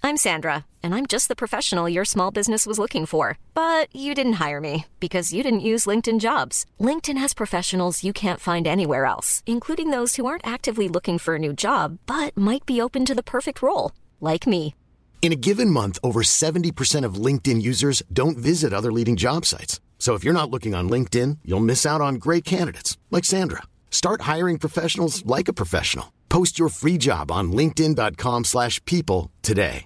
I'm Sandra, and I'm just the professional your small business was looking for. But you didn't hire me because you didn't use LinkedIn Jobs. LinkedIn has professionals you can't find anywhere else, including those who aren't actively looking for a new job, but might be open to the perfect role, like me. In a given month, over 70% of LinkedIn users don't visit other leading job sites. So if you're not looking on LinkedIn, you'll miss out on great candidates like Sandra. Start hiring professionals like a professional. Post your free job on linkedin.com/people today.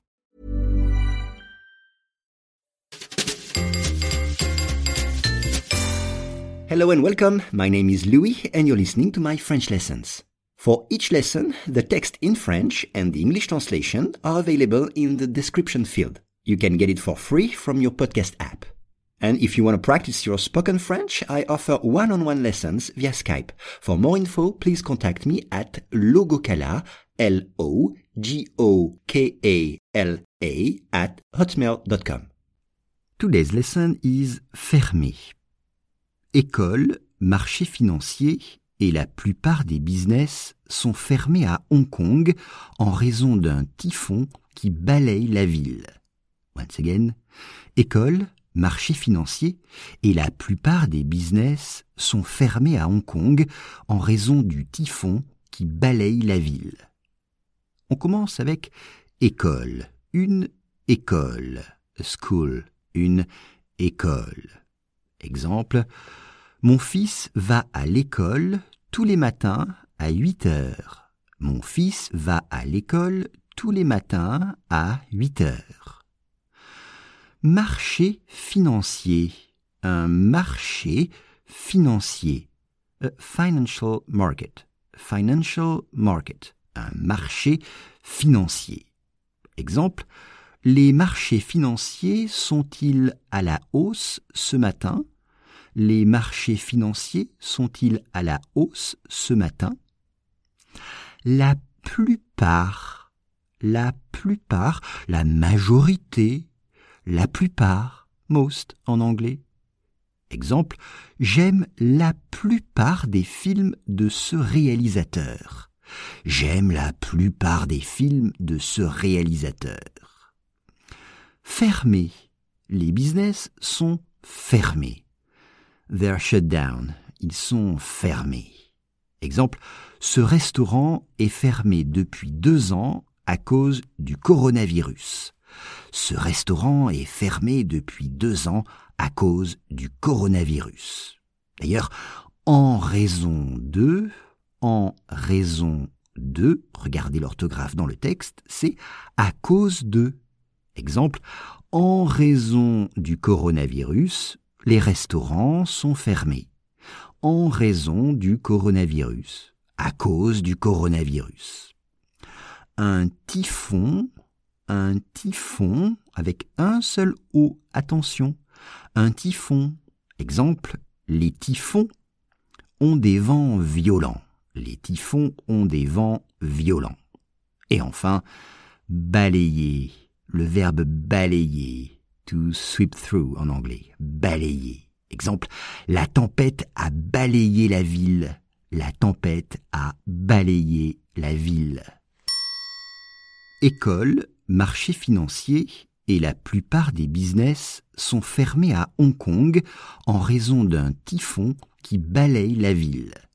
Hello and welcome. My name is Louis and you're listening to my French lessons. For each lesson, the text in French and the English translation are available in the description field. You can get it for free from your podcast app. And if you want to practice your spoken French, I offer one-on-one lessons via Skype. For more info, please contact me at logokala, Logokala, @hotmail.com. Today's lesson is fermé. École, marché financier et la plupart des business sont fermés à Hong Kong en raison d'un typhon qui balaye la ville. Once again, école, marché financier et la plupart des business sont fermés à Hong Kong en raison du typhon qui balaye la ville. On commence avec école, une école, a school, une école. Exemple, mon fils va à l'école tous les matins à 8 heures. Mon fils va à l'école tous les matins à 8 heures. Marché financier, un marché financier, a financial market, un marché financier. Exemple, les marchés financiers sont-ils à la hausse ce matin? Les marchés financiers sont-ils à la hausse ce matin? La plupart, la majorité, la plupart, most en anglais. Exemple, j'aime la plupart des films de ce réalisateur. J'aime la plupart des films de ce réalisateur. Fermé. Les business sont fermés. They're shut down. Ils sont fermés. Exemple, ce restaurant est fermé depuis 2 ans à cause du coronavirus. Ce restaurant est fermé depuis 2 ans à cause du coronavirus. D'ailleurs, en raison de, regardez l'orthographe dans le texte, c'est à cause de. Exemple, en raison du coronavirus, les restaurants sont fermés. En raison du coronavirus, à cause du coronavirus. Un typhon avec un seul O, attention, un typhon. Exemple, les typhons ont des vents violents. Les typhons ont des vents violents. Et enfin, balayer, le verbe balayer, to sweep through en anglais, balayer. Exemple, la tempête a balayé la ville. La tempête a balayé la ville. École, marché financier et la plupart des business sont fermés à Hong Kong en raison d'un typhon qui balaye la ville.